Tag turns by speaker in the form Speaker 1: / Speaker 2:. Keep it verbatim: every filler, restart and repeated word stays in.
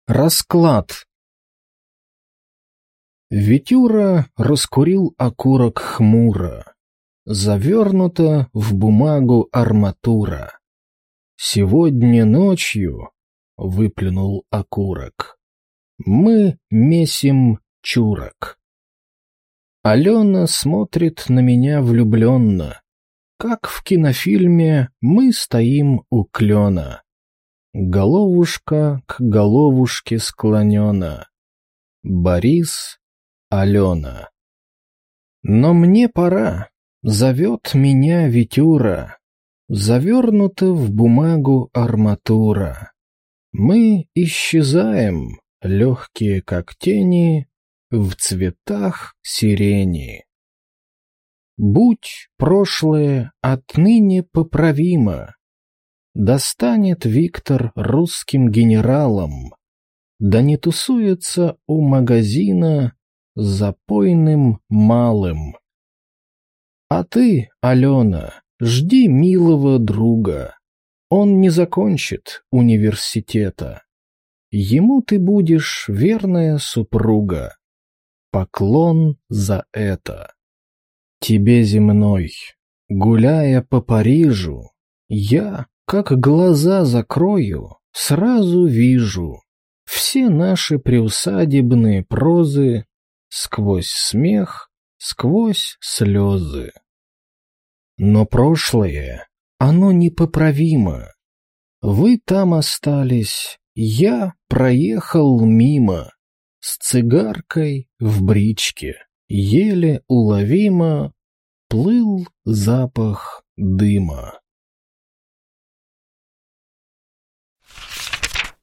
Speaker 1: Расклад. Витюра раскурил окурок хмуро. Завернута в бумагу арматура. Сегодня ночью, — выплюнул окурок, — мы месим чурок. Алена смотрит на меня влюбленно, как в кинофильме «Мы стоим у клена». Головушка к головушке склонена. Борис, Алена. Но мне пора. Зовет меня Витюра. Завернута в бумагу арматура. Мы исчезаем, легкие как тени, в цветах сирени. Будь прошлое отныне поправимо, достанет Виктор русским генералом, да не тусуется у магазина с запойным малым. А ты, Алена, жди милого друга. Он не закончит университета. Ему ты будешь верная супруга. Поклон за это. Тебе земной, гуляя по Парижу, я, как глаза закрою, сразу вижу все наши приусадебные прозы сквозь смех, сквозь слезы. Но прошлое, оно непоправимо. Вы там остались, я проехал мимо, с цигаркой в бричке, еле уловимо плыл запах дыма.